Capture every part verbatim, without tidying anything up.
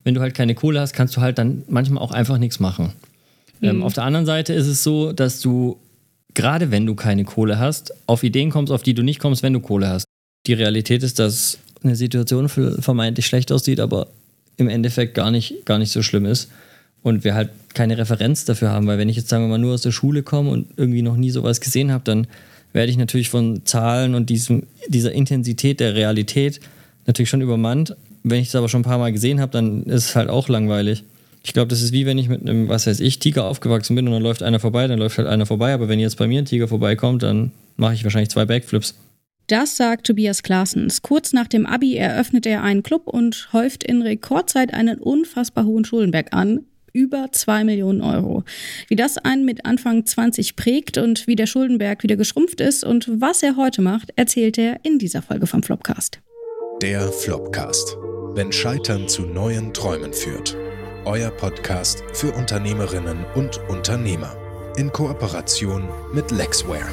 Wenn du halt keine Kohle hast, kannst du halt dann manchmal auch einfach nichts machen. Mhm. Ähm, auf der anderen Seite ist es so, dass du, gerade wenn du keine Kohle hast, auf Ideen kommst, auf die du nicht kommst, wenn du Kohle hast. Die Realität ist, dass eine Situation vermeintlich schlecht aussieht, aber im Endeffekt gar nicht, gar nicht so schlimm ist. Und wir halt keine Referenz dafür haben, weil wenn ich jetzt, sagen wir mal, nur aus der Schule komme und irgendwie noch nie sowas gesehen habe, dann werde ich natürlich von Zahlen und diesem, dieser Intensität der Realität natürlich schon übermannt. Wenn ich es aber schon ein paar Mal gesehen habe, dann ist es halt auch langweilig. Ich glaube, das ist wie wenn ich mit einem, was weiß ich, Tiger aufgewachsen bin und dann läuft einer vorbei, dann läuft halt einer vorbei. Aber wenn jetzt bei mir ein Tiger vorbeikommt, dann mache ich wahrscheinlich zwei Backflips. Das sagt Tobias Claessens. Kurz nach dem Abi eröffnet er einen Club und häuft in Rekordzeit einen unfassbar hohen Schuldenberg an. Über zwei Millionen Euro. Wie das einen mit Anfang zwanzig prägt und wie der Schuldenberg wieder geschrumpft ist und was er heute macht, erzählt er in dieser Folge vom Flopcast. Der Flopcast. Wenn Scheitern zu neuen Träumen führt. Euer Podcast für Unternehmerinnen und Unternehmer. In Kooperation mit Lexware.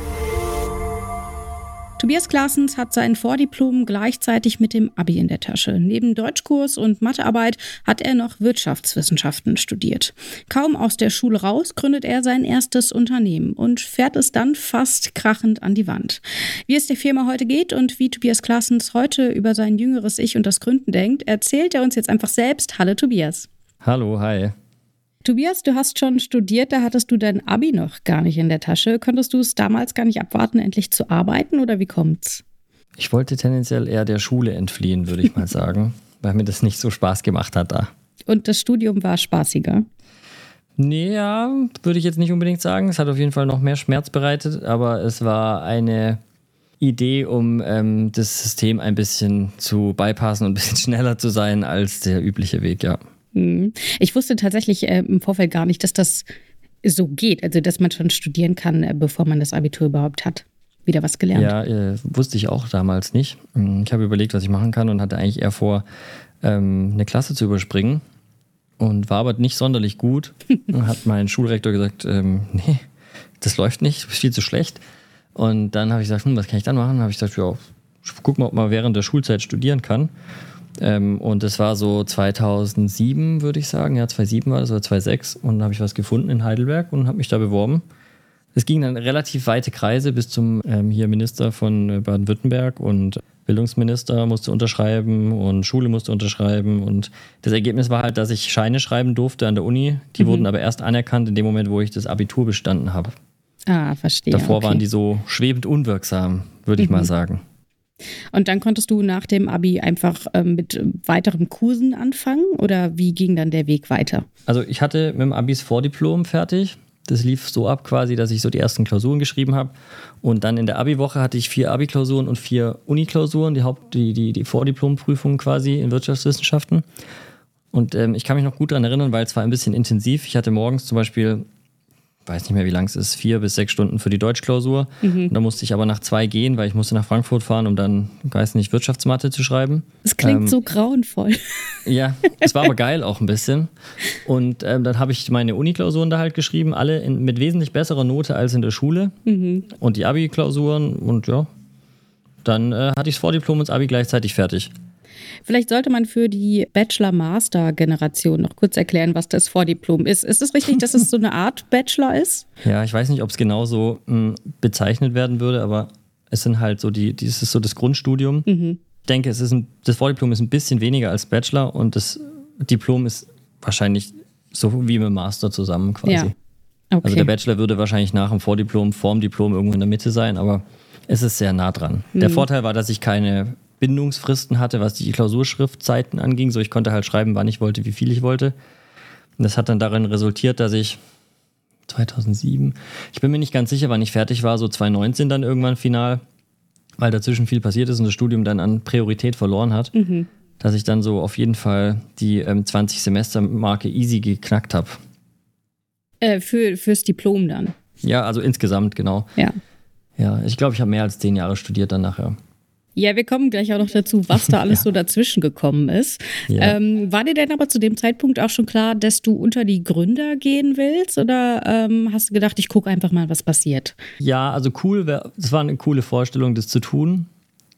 Tobias Claessens hat sein Vordiplom gleichzeitig mit dem Abi in der Tasche. Neben Deutschkurs und Mathearbeit hat er noch Wirtschaftswissenschaften studiert. Kaum aus der Schule raus gründet er sein erstes Unternehmen und fährt es dann fast krachend an die Wand. Wie es der Firma heute geht und wie Tobias Claessens heute über sein jüngeres Ich und das Gründen denkt, erzählt er uns jetzt einfach selbst. Hallo Tobias. Hallo, hi. Tobias, du hast schon studiert, da hattest du dein Abi noch gar nicht in der Tasche. Konntest du es damals gar nicht abwarten, endlich zu arbeiten oder wie kommt's? Ich wollte tendenziell eher der Schule entfliehen, würde ich mal sagen, weil mir das nicht so Spaß gemacht hat da. Und das Studium war spaßiger? Nee, ja, würde ich jetzt nicht unbedingt sagen. Es hat auf jeden Fall noch mehr Schmerz bereitet, aber es war eine Idee, um ähm, das System ein bisschen zu bypassen und ein bisschen schneller zu sein als der übliche Weg, ja. Ich wusste tatsächlich äh, im Vorfeld gar nicht, dass das so geht, also dass man schon studieren kann, äh, bevor man das Abitur überhaupt hat. Wieder was gelernt. Ja, äh, wusste ich auch damals nicht. Ich habe überlegt, was ich machen kann und hatte eigentlich eher vor, ähm, eine Klasse zu überspringen und war aber nicht sonderlich gut. Hat mein Schulrektor gesagt, ähm, nee, das läuft nicht, du bist viel zu schlecht. Und dann habe ich gesagt, hm, was kann ich dann machen? Dann habe ich gesagt, ja, guck mal, ob man während der Schulzeit studieren kann. Ähm, und das war so zweitausendsieben, würde ich sagen. Ja, zweitausendsieben war das oder zweitausendsechs. Und dann habe ich was gefunden in Heidelberg und habe mich da beworben. Es ging dann relativ weite Kreise bis zum ähm, hier Minister von Baden-Württemberg und Bildungsminister musste unterschreiben und Schule musste unterschreiben. Und das Ergebnis war halt, dass ich Scheine schreiben durfte an der Uni. Die mhm. wurden aber erst anerkannt in dem Moment, wo ich das Abitur bestanden habe. Ah, verstehe. Davor okay. waren die so schwebend unwirksam, würde ich mhm. mal sagen. Und dann konntest du nach dem Abi einfach ähm, mit weiteren Kursen anfangen oder wie ging dann der Weg weiter? Also ich hatte mit dem Abis Vordiplom fertig. Das lief so ab quasi, dass ich so die ersten Klausuren geschrieben habe. Und dann in der Abi-Woche hatte ich vier Abi-Klausuren und vier Uni-Klausuren, die, Haupt-, die, die, die Vordiplomprüfung quasi in Wirtschaftswissenschaften. Und ähm, ich kann mich noch gut daran erinnern, weil es war ein bisschen intensiv. Ich hatte morgens zum Beispiel, weiß nicht mehr, wie lang es ist, vier bis sechs Stunden für die Deutschklausur. Mhm. Und da musste ich aber nach zwei gehen, weil ich musste nach Frankfurt fahren, um dann, weiß nicht, Wirtschaftsmathe zu schreiben. Das klingt ähm, so grauenvoll. Ja, es war aber geil auch ein bisschen. Und ähm, dann habe ich meine Uni-Klausuren da halt geschrieben, alle in, mit wesentlich besserer Note als in der Schule. Mhm. Und die Abi-Klausuren und ja, dann äh, hatte ich das Vordiplom und das Abi gleichzeitig fertig. Vielleicht sollte man für die Bachelor-Master-Generation noch kurz erklären, was das Vordiplom ist. Ist es richtig, dass es so eine Art Bachelor ist? Ja, ich weiß nicht, ob es genau so mh, bezeichnet werden würde, aber es sind halt so die, das ist so das Grundstudium. Mhm. Ich denke, es ist ein, das Vordiplom ist ein bisschen weniger als Bachelor und das Diplom ist wahrscheinlich so wie mit dem Master zusammen quasi. Ja. Okay. Also der Bachelor würde wahrscheinlich nach dem Vordiplom, vorm Diplom irgendwo in der Mitte sein, aber es ist sehr nah dran. Mhm. Der Vorteil war, dass ich keine Bindungsfristen hatte, was die Klausurschriftzeiten anging. So, ich konnte halt schreiben, wann ich wollte, wie viel ich wollte. Und das hat dann darin resultiert, dass ich zweitausendsieben, ich bin mir nicht ganz sicher, wann ich fertig war, so zweitausendneunzehn dann irgendwann final, weil dazwischen viel passiert ist und das Studium dann an Priorität verloren hat, mhm. dass ich dann so auf jeden Fall die ähm, zwanzig-Semester-Marke easy geknackt habe. Äh, für, fürs Diplom dann? Ja, also insgesamt, genau. Ja. Ja, ich glaube, ich habe mehr als zehn Jahre studiert dann nachher. Ja, wir kommen gleich auch noch dazu, was da alles ja. so dazwischen gekommen ist. Ja. Ähm, war dir denn aber zu dem Zeitpunkt auch schon klar, dass du unter die Gründer gehen willst? Oder ähm, hast du gedacht, ich gucke einfach mal, was passiert? Ja, also cool, es war eine coole Vorstellung, das zu tun.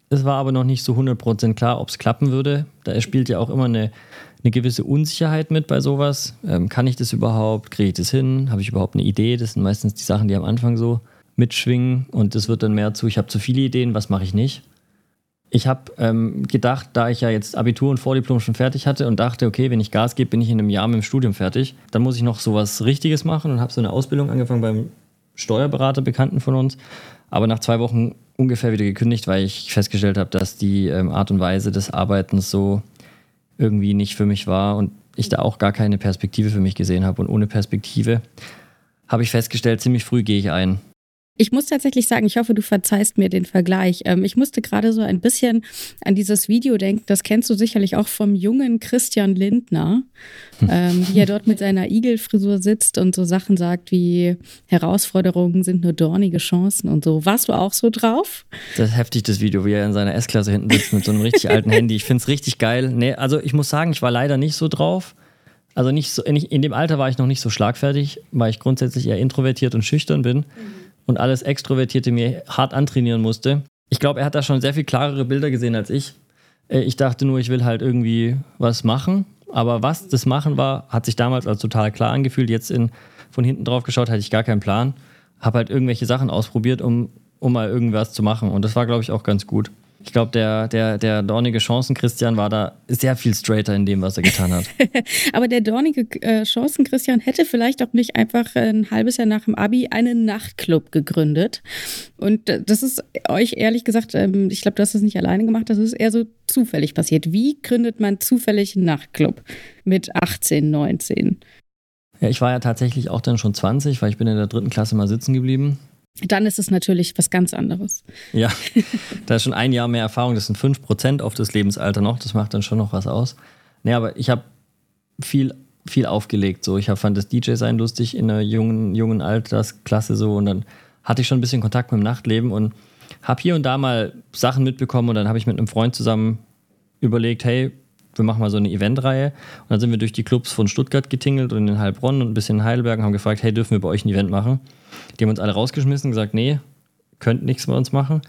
Es war aber noch nicht so hundert Prozent klar, ob es klappen würde. Da spielt ja auch immer eine, eine gewisse Unsicherheit mit bei sowas. Ähm, kann ich das überhaupt? Kriege ich das hin? Habe ich überhaupt eine Idee? Das sind meistens die Sachen, die am Anfang so mitschwingen. Und das wird dann mehr zu, ich habe zu viele Ideen, was mache ich nicht? Ich habe ähm, gedacht, da ich ja jetzt Abitur und Vordiplom schon fertig hatte und dachte, okay, wenn ich Gas gebe, bin ich in einem Jahr mit dem Studium fertig. Dann muss ich noch sowas Richtiges machen und habe so eine Ausbildung angefangen beim Steuerberater, Bekannten von uns. Aber nach zwei Wochen ungefähr wieder gekündigt, weil ich festgestellt habe, dass die ähm, Art und Weise des Arbeitens so irgendwie nicht für mich war und ich da auch gar keine Perspektive für mich gesehen habe. Und ohne Perspektive habe ich festgestellt, ziemlich früh gehe ich ein. Ich muss tatsächlich sagen, ich hoffe, du verzeihst mir den Vergleich. Ähm, ich musste gerade so ein bisschen an dieses Video denken, das kennst du sicherlich auch vom jungen Christian Lindner, ähm, wie er dort mit seiner Igelfrisur sitzt und so Sachen sagt wie Herausforderungen sind nur dornige Chancen und so. Warst du auch so drauf? Das ist heftig, das Video, wie er in seiner S-Klasse hinten sitzt mit so einem richtig alten Handy. Ich finde es richtig geil. Nee, also ich muss sagen, ich war leider nicht so drauf. Also nicht so, in, in dem Alter war ich noch nicht so schlagfertig, weil ich grundsätzlich eher introvertiert und schüchtern bin. Mhm. Und alles Extrovertierte mir hart antrainieren musste. Ich glaube, er hat da schon sehr viel klarere Bilder gesehen als ich. Ich dachte nur, ich will halt irgendwie was machen. Aber was das Machen war, hat sich damals als total klar angefühlt. Jetzt in, von hinten drauf geschaut, hatte ich gar keinen Plan. Habe halt irgendwelche Sachen ausprobiert, um, um mal irgendwas zu machen. Und das war, glaube ich, auch ganz gut. Ich glaube, der, der, der dornige Chancen-Christian war da sehr viel straighter in dem, was er getan hat. Aber der dornige äh, Chancen-Christian hätte vielleicht auch nicht einfach ein halbes Jahr nach dem Abi einen Nachtclub gegründet. Und das ist euch ehrlich gesagt, ähm, ich glaube, du hast das nicht alleine gemacht, das ist eher so zufällig passiert. Wie gründet man zufällig einen Nachtclub mit achtzehn, neunzehn? Ja, ich war ja tatsächlich auch dann schon zwanzig, weil ich bin in der dritten Klasse mal sitzen geblieben. Dann ist es natürlich was ganz anderes. Ja, da ist schon ein Jahr mehr Erfahrung, das sind fünf Prozent auf das Lebensalter noch, das macht dann schon noch was aus. Nee, aber ich habe viel, viel aufgelegt, so. Ich hab, fand das D J-Sein lustig in einer jungen, jungen Altersklasse so und dann hatte ich schon ein bisschen Kontakt mit dem Nachtleben und habe hier und da mal Sachen mitbekommen und dann habe ich mit einem Freund zusammen überlegt, hey, wir machen mal so eine Eventreihe und dann sind wir durch die Clubs von Stuttgart getingelt und in Heilbronn und ein bisschen in Heidelberg und haben gefragt, hey, dürfen wir bei euch ein Event machen? Die haben uns alle rausgeschmissen und gesagt, nee, könnt nichts bei uns machen.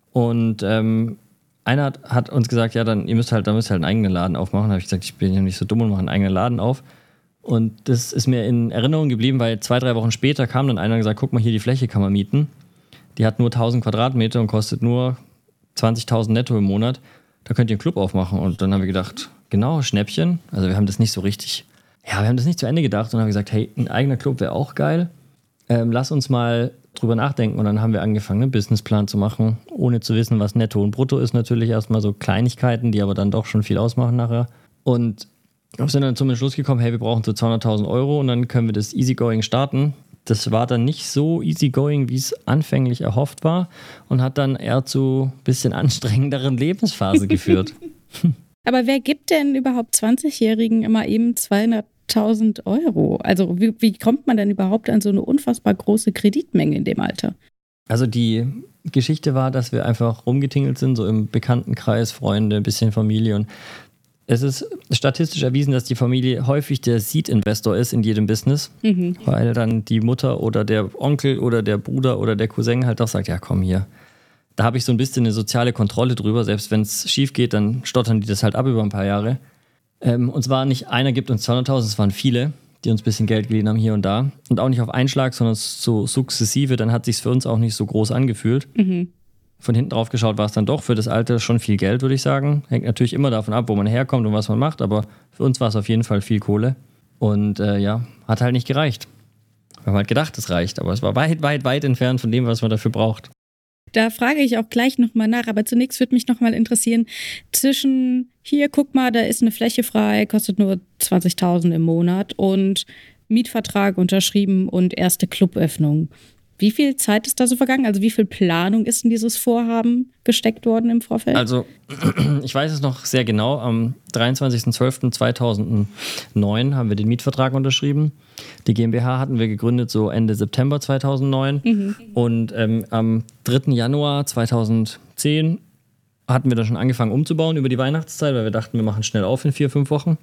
Und ähm, einer hat, hat uns gesagt, ja, dann ihr müsst halt, dann müsst ihr halt einen eigenen Laden aufmachen. Da habe ich gesagt, ich bin ja nicht so dumm und mache einen eigenen Laden auf. Und das ist mir in Erinnerung geblieben, weil zwei, drei Wochen später kam dann einer und gesagt, guck mal, hier die Fläche kann man mieten. Die hat nur tausend Quadratmeter und kostet nur zwanzigtausend netto im Monat. Da könnt ihr einen Club aufmachen. Und dann haben wir gedacht, genau, Schnäppchen. Also wir haben das nicht so richtig, ja, wir haben das nicht zu Ende gedacht und haben gesagt, hey, ein eigener Club wäre auch geil. Ähm, lass uns mal drüber nachdenken. Und dann haben wir angefangen, einen Businessplan zu machen, ohne zu wissen, was Netto und Brutto ist. Natürlich erstmal so Kleinigkeiten, die aber dann doch schon viel ausmachen nachher. Und wir sind dann zum Entschluss gekommen, hey, wir brauchen so zweihunderttausend Euro und dann können wir das Easygoing starten. Das war dann nicht so easygoing, wie es anfänglich erhofft war und hat dann eher zu ein bisschen anstrengenderen Lebensphase geführt. Aber wer gibt denn überhaupt zwanzigjährigen immer eben zweihunderttausend Euro? Also wie, wie kommt man denn überhaupt an so eine unfassbar große Kreditmenge in dem Alter? Also die Geschichte war, dass wir einfach rumgetingelt sind, so im Bekanntenkreis, Freunde, ein bisschen Familie und es ist statistisch erwiesen, dass die Familie häufig der Seed-Investor ist in jedem Business, mhm. weil dann die Mutter oder der Onkel oder der Bruder oder der Cousin halt auch sagt, ja komm hier, da habe ich so ein bisschen eine soziale Kontrolle drüber, selbst wenn es schief geht, dann stottern die das halt ab über ein paar Jahre. Ähm, und zwar nicht einer gibt uns zweihunderttausend, es waren viele, die uns ein bisschen Geld geliehen haben hier und da und auch nicht auf einen Schlag, sondern so sukzessive, dann hat es sich für uns auch nicht so groß angefühlt. Mhm. Von hinten drauf geschaut war es dann doch für das Alter schon viel Geld, würde ich sagen. Hängt natürlich immer davon ab, wo man herkommt und was man macht, aber für uns war es auf jeden Fall viel Kohle. Und äh, ja, hat halt nicht gereicht. Wir haben halt gedacht, es reicht, aber es war weit, weit, weit entfernt von dem, was man dafür braucht. Da frage ich auch gleich nochmal nach, aber zunächst würde mich nochmal interessieren, zwischen hier, guck mal, da ist eine Fläche frei, kostet nur zwanzigtausend im Monat und Mietvertrag unterschrieben und erste Cluböffnung. Wie viel Zeit ist da so vergangen? Also wie viel Planung ist in dieses Vorhaben gesteckt worden im Vorfeld? Also ich weiß es noch sehr genau. Am dreiundzwanzigsten zwölften zweitausendneun haben wir den Mietvertrag unterschrieben. Die GmbH hatten wir gegründet so Ende September zweitausendneun. Mhm. Und ähm, am dritten Januar zweitausendzehn hatten wir dann schon angefangen umzubauen über die Weihnachtszeit, weil wir dachten, wir machen schnell auf in vier, fünf Wochen.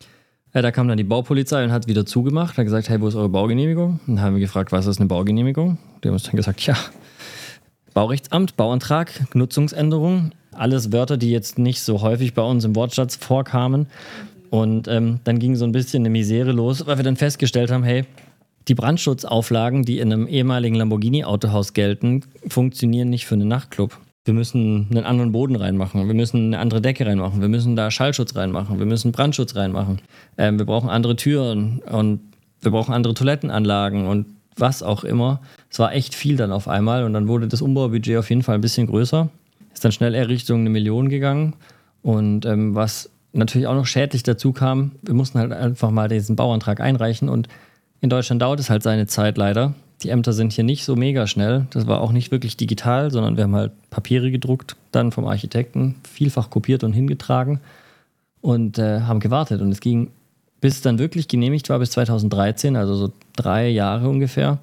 Ja, da kam dann die Baupolizei und hat wieder zugemacht. Hat gesagt, hey, wo ist eure Baugenehmigung? Und dann haben wir gefragt, was ist eine Baugenehmigung? Die haben uns dann gesagt, ja, Baurechtsamt, Bauantrag, Nutzungsänderung. Alles Wörter, die jetzt nicht so häufig bei uns im Wortschatz vorkamen. Und ähm, dann ging so ein bisschen eine Misere los, weil wir dann festgestellt haben, hey, die Brandschutzauflagen, die in einem ehemaligen Lamborghini-Autohaus gelten, funktionieren nicht für einen Nachtclub. Wir müssen einen anderen Boden reinmachen, wir müssen eine andere Decke reinmachen, wir müssen da Schallschutz reinmachen, wir müssen Brandschutz reinmachen. Ähm, wir brauchen andere Türen und wir brauchen andere Toilettenanlagen und was auch immer. Es war echt viel dann auf einmal und dann wurde das Umbaubudget auf jeden Fall ein bisschen größer. Ist dann schnell eher Richtung eine Million gegangen und ähm, was natürlich auch noch schädlich dazu kam, wir mussten halt einfach mal diesen Bauantrag einreichen und in Deutschland dauert es halt seine Zeit leider. Die Ämter sind hier nicht so mega schnell. Das war auch nicht wirklich digital, sondern wir haben halt Papiere gedruckt, dann vom Architekten, vielfach kopiert und hingetragen und äh, haben gewartet. Und es ging, bis es dann wirklich genehmigt war, bis zweitausenddreizehn, also so drei Jahre ungefähr.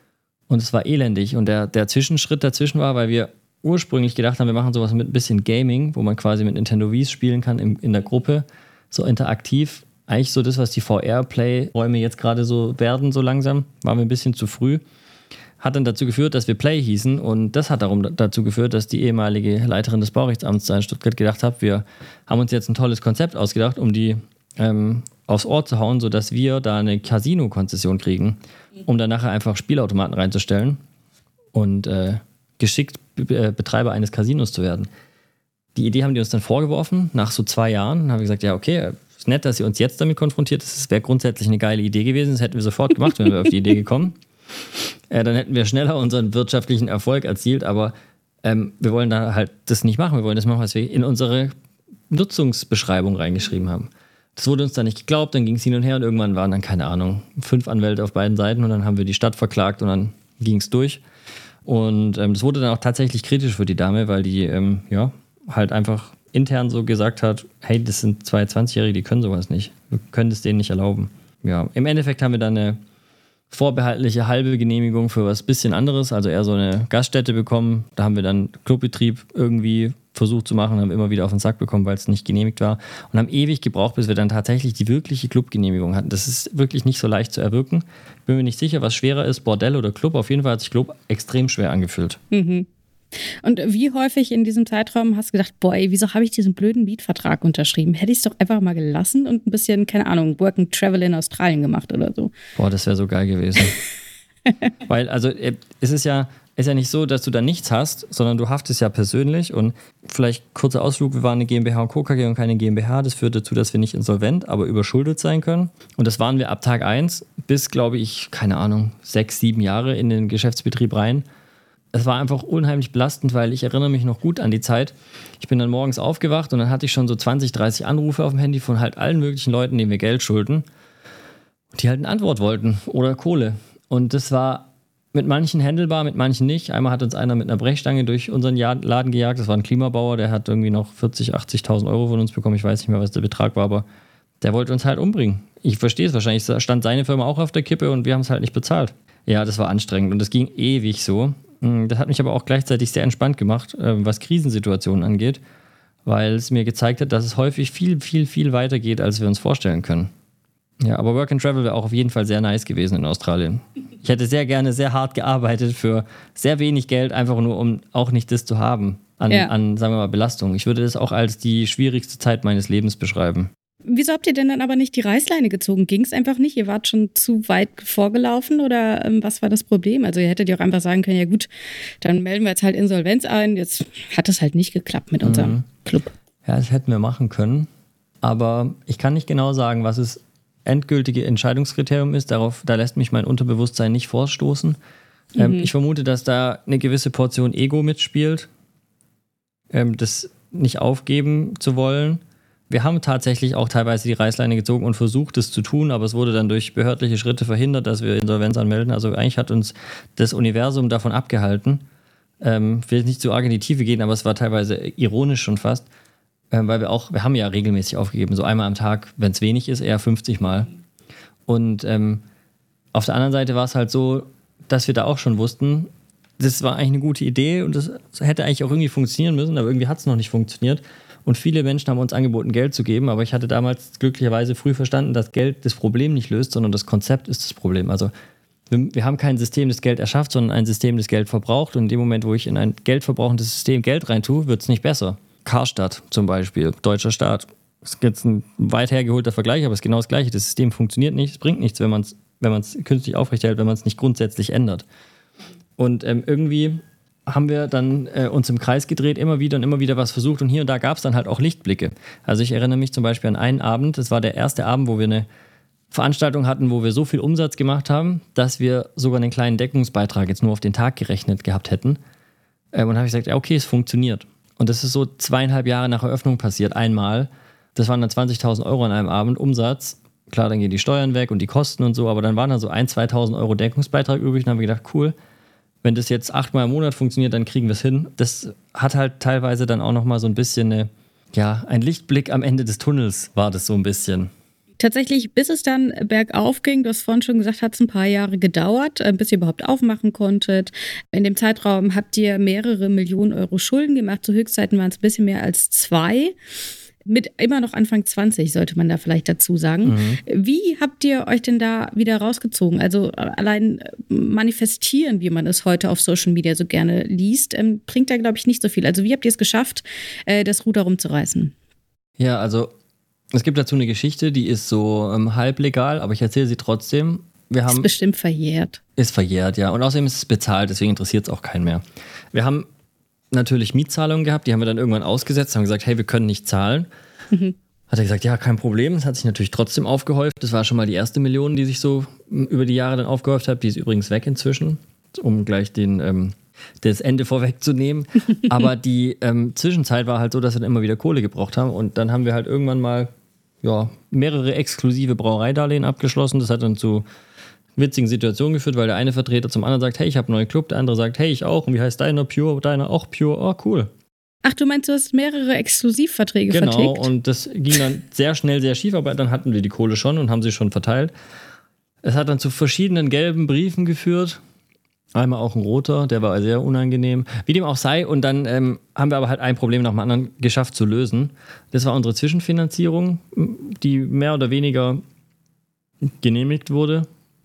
Und es war elendig. Und der, der Zwischenschritt dazwischen war, weil wir ursprünglich gedacht haben, wir machen sowas mit ein bisschen Gaming, wo man quasi mit Nintendo Wii's spielen kann in, in der Gruppe, so interaktiv. Eigentlich so das, was die V R-Play-Räume jetzt gerade so werden, so langsam. Waren wir ein bisschen zu früh. Hat dann dazu geführt, dass wir Play hießen. Und das hat darum dazu geführt, dass die ehemalige Leiterin des Baurechtsamts da in Stuttgart gedacht hat, wir haben uns jetzt ein tolles Konzept ausgedacht, um die ähm, aufs Ohr zu hauen, sodass wir da eine Casino-Konzession kriegen, um dann nachher einfach Spielautomaten reinzustellen und äh, geschickt Be- Betreiber eines Casinos zu werden. Die Idee haben die uns dann vorgeworfen, nach so zwei Jahren. Dann haben wir gesagt, ja okay, ist nett, dass ihr uns jetzt damit konfrontiert. Das wäre grundsätzlich eine geile Idee gewesen. Das hätten wir sofort gemacht, wenn wir auf die Idee gekommen. Äh, dann hätten wir schneller unseren wirtschaftlichen Erfolg erzielt. Aber ähm, wir wollen da halt das nicht machen. Wir wollen das machen, was wir in unsere Nutzungsbeschreibung reingeschrieben haben. Das wurde uns dann nicht geglaubt. Dann ging es hin und her und irgendwann waren dann, keine Ahnung, fünf Anwälte auf beiden Seiten und dann haben wir die Stadt verklagt und dann ging es durch. Und ähm, das wurde dann auch tatsächlich kritisch für die Dame, weil die ähm, ja halt einfach intern so gesagt hat, hey, das sind zwei zwanzigjährige, die können sowas nicht. Wir können es denen nicht erlauben. Ja, im Endeffekt haben wir dann eine vorbehaltliche halbe Genehmigung für was bisschen anderes, also eher so eine Gaststätte bekommen. Da haben wir dann Clubbetrieb irgendwie versucht zu machen, haben immer wieder auf den Sack bekommen, weil es nicht genehmigt war und haben ewig gebraucht, bis wir dann tatsächlich die wirkliche Clubgenehmigung hatten. Das ist wirklich nicht so leicht zu erwirken. Bin mir nicht sicher, was schwerer ist, Bordell oder Club. Auf jeden Fall hat sich Club extrem schwer angefühlt. Mhm. Und wie häufig in diesem Zeitraum hast du gedacht, boah, ey, wieso habe ich diesen blöden Mietvertrag unterschrieben? Hätte ich es doch einfach mal gelassen und ein bisschen, keine Ahnung, Work and Travel in Australien gemacht oder so. Boah, das wäre so geil gewesen. Weil, also, es ist ja, ist ja nicht so, dass du da nichts hast, sondern du haftest ja persönlich und vielleicht kurzer Ausflug, wir waren eine GmbH und Co. K G und keine GmbH, das führt dazu, dass wir nicht insolvent, aber überschuldet sein können. Und das waren wir ab Tag eins bis, glaube ich, keine Ahnung, sechs, sieben Jahre in den Geschäftsbetrieb rein. Es war einfach unheimlich belastend, weil ich erinnere mich noch gut an die Zeit. Ich bin dann morgens aufgewacht und dann hatte ich schon so zwanzig, dreißig Anrufe auf dem Handy von halt allen möglichen Leuten, denen wir Geld schulden, die halt eine Antwort wollten oder Kohle. Und das war mit manchen händelbar, mit manchen nicht. Einmal hat uns einer mit einer Brechstange durch unseren Laden gejagt. Das war ein Klimabauer, der hat irgendwie noch vierzig, achtzigtausend Euro von uns bekommen. Ich weiß nicht mehr, was der Betrag war, aber der wollte uns halt umbringen. Ich verstehe es wahrscheinlich. Stand seine Firma auch auf der Kippe und wir haben es halt nicht bezahlt. Ja, das war anstrengend und das ging ewig so. Das hat mich aber auch gleichzeitig sehr entspannt gemacht, was Krisensituationen angeht, weil es mir gezeigt hat, dass es häufig viel, viel, viel weiter geht, als wir uns vorstellen können. Ja, aber Work and Travel wäre auch auf jeden Fall sehr nice gewesen in Australien. Ich hätte sehr gerne sehr hart gearbeitet für sehr wenig Geld, einfach nur um auch nicht das zu haben an, ja. an sagen wir mal, Belastung. Ich würde das auch als die schwierigste Zeit meines Lebens beschreiben. Wieso habt ihr denn dann aber nicht die Reißleine gezogen? Ging es einfach nicht? Ihr wart schon zu weit vorgelaufen oder ähm, was war das Problem? Also ihr hättet ja auch einfach sagen können, ja gut, dann melden wir jetzt halt Insolvenz ein. Jetzt hat es halt nicht geklappt mit unserem mhm. Club. Ja, das hätten wir machen können. Aber ich kann nicht genau sagen, was das endgültige Entscheidungskriterium ist. Darauf, da lässt mich mein Unterbewusstsein nicht vorstoßen. Mhm. Ähm, ich vermute, dass da eine gewisse Portion Ego mitspielt, ähm, das nicht aufgeben zu wollen. Wir haben tatsächlich auch teilweise die Reißleine gezogen und versucht, das zu tun, aber es wurde dann durch behördliche Schritte verhindert, dass wir Insolvenz anmelden. Also eigentlich hat uns das Universum davon abgehalten. Ähm, ich will jetzt nicht zu arg in die Tiefe gehen, aber es war teilweise ironisch schon fast, ähm, weil wir auch, wir haben ja regelmäßig aufgegeben, so einmal am Tag, wenn es wenig ist, eher fünfzig Mal. Und ähm, auf der anderen Seite war es halt so, dass wir da auch schon wussten, das war eigentlich eine gute Idee und das hätte eigentlich auch irgendwie funktionieren müssen, aber irgendwie hat es noch nicht funktioniert. Und viele Menschen haben uns angeboten, Geld zu geben, aber ich hatte damals glücklicherweise früh verstanden, dass Geld das Problem nicht löst, sondern das Konzept ist das Problem. Also wir, wir haben kein System, das Geld erschafft, sondern ein System, das Geld verbraucht. Und in dem Moment, wo ich in ein geldverbrauchendes System Geld reintue, wird es nicht besser. Karstadt zum Beispiel, deutscher Staat. Das ist jetzt ein weit hergeholter Vergleich, aber es ist genau das Gleiche. Das System funktioniert nicht, es bringt nichts, wenn man es wenn man es künstlich aufrechterhält, wenn man es nicht grundsätzlich ändert. Und ähm, irgendwie haben wir dann äh, uns im Kreis gedreht, immer wieder und immer wieder was versucht. Und hier und da gab es dann halt auch Lichtblicke. Also ich erinnere mich zum Beispiel an einen Abend, das war der erste Abend, wo wir eine Veranstaltung hatten, wo wir so viel Umsatz gemacht haben, dass wir sogar einen kleinen Deckungsbeitrag jetzt nur auf den Tag gerechnet gehabt hätten. Ähm, und dann habe ich gesagt, ja, okay, es funktioniert. Und das ist so zweieinhalb Jahre nach Eröffnung passiert, einmal. Das waren dann zwanzigtausend Euro an einem Abend Umsatz. Klar, dann gehen die Steuern weg und die Kosten und so, aber dann waren da so ein-, zweitausend Euro Deckungsbeitrag übrig. Und dann haben wir gedacht, cool, wenn das jetzt achtmal im Monat funktioniert, dann kriegen wir es hin. Das hat halt teilweise dann auch nochmal so ein bisschen eine, ja, ein Lichtblick am Ende des Tunnels war das so ein bisschen. Tatsächlich, bis es dann bergauf ging, du hast vorhin schon gesagt, hat es ein paar Jahre gedauert, bis ihr überhaupt aufmachen konntet. In dem Zeitraum habt ihr mehrere Millionen Euro Schulden gemacht. Zu Höchstzeiten waren es ein bisschen mehr als zwei. Mit immer noch Anfang zwanzig, sollte man da vielleicht dazu sagen. Mhm. Wie habt ihr euch denn da wieder rausgezogen? Also allein manifestieren, wie man es heute auf Social Media so gerne liest, ähm, bringt da, glaube ich, nicht so viel. Also wie habt ihr es geschafft, äh, das Ruder rumzureißen? Ja, also es gibt dazu eine Geschichte, die ist so ähm, halblegal, aber ich erzähle sie trotzdem. Wir haben, ist bestimmt verjährt. Ist verjährt, ja. Und außerdem ist es bezahlt, deswegen interessiert es auch keinen mehr. Wir haben natürlich Mietzahlungen gehabt, die haben wir dann irgendwann ausgesetzt, haben gesagt, hey, wir können nicht zahlen. Mhm. Hat er gesagt, ja, kein Problem. Das hat sich natürlich trotzdem aufgehäuft. Das war schon mal die erste Million, die sich so über die Jahre dann aufgehäuft hat. Die ist übrigens weg inzwischen, um gleich den, ähm, das Ende vorwegzunehmen. Aber die ähm, Zwischenzeit war halt so, dass wir dann immer wieder Kohle gebraucht haben. Und dann haben wir halt irgendwann mal ja, mehrere exklusive Brauereidarlehen abgeschlossen. Das hat dann zu witzigen Situationen geführt, weil der eine Vertreter zum anderen sagt, hey, ich habe einen neuen Club, der andere sagt, hey, ich auch. Und wie heißt deiner? Pure, deiner auch Pure. Oh, cool. Ach, du meinst, du hast mehrere Exklusivverträge genau, vertickt? Genau, und das ging dann sehr schnell, sehr schief, aber dann hatten wir die Kohle schon und haben sie schon verteilt. Es hat dann zu verschiedenen gelben Briefen geführt. Einmal auch ein roter, der war sehr unangenehm. Wie dem auch sei. Und dann ähm, haben wir aber halt ein Problem nach dem anderen geschafft zu lösen. Das war unsere Zwischenfinanzierung, die mehr oder weniger genehmigt wurde.